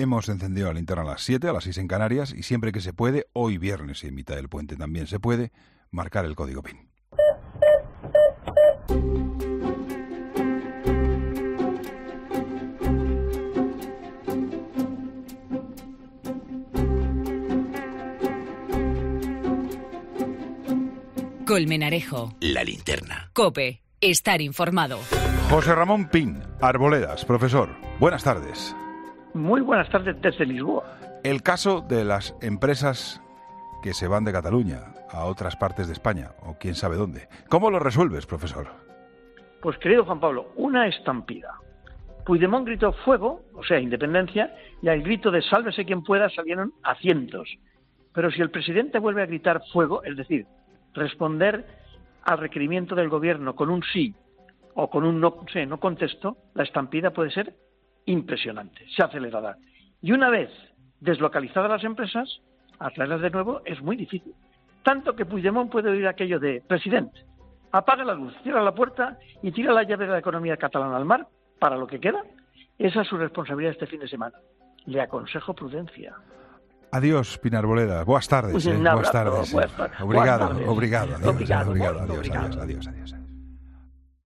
hemos encendido la linterna a las 7, a las 6 en Canarias, y siempre que se puede, hoy viernes y en mitad del puente también se puede, marcar el código PIN. Colmenarejo. La linterna. COPE. Estar informado. José Ramón Pin, Arboledas, profesor. Buenas tardes. Muy buenas tardes desde Lisboa. El caso de las empresas que se van de Cataluña a otras partes de España, o quién sabe dónde. ¿Cómo lo resuelves, profesor? Pues, querido Juan Pablo, una estampida. Puigdemont gritó fuego, o sea, independencia, y al grito de sálvese quien pueda salieron a cientos. Pero si el presidente vuelve a gritar fuego, es decir, responder al requerimiento del gobierno con un sí o con un no contesto, la estampida puede ser impresionante, se acelerará. Y una vez deslocalizadas las empresas, atraerlas de nuevo es muy difícil. Tanto que Puigdemont puede oír aquello de: presidente, apaga la luz, cierra la puerta y tira la llave de la economía catalana al mar para lo que queda. Esa es su responsabilidad este fin de semana. Le aconsejo prudencia. Adiós, Pin Arboledas. Buenas tardes. Buenas tardes. Obrigado. Adiós.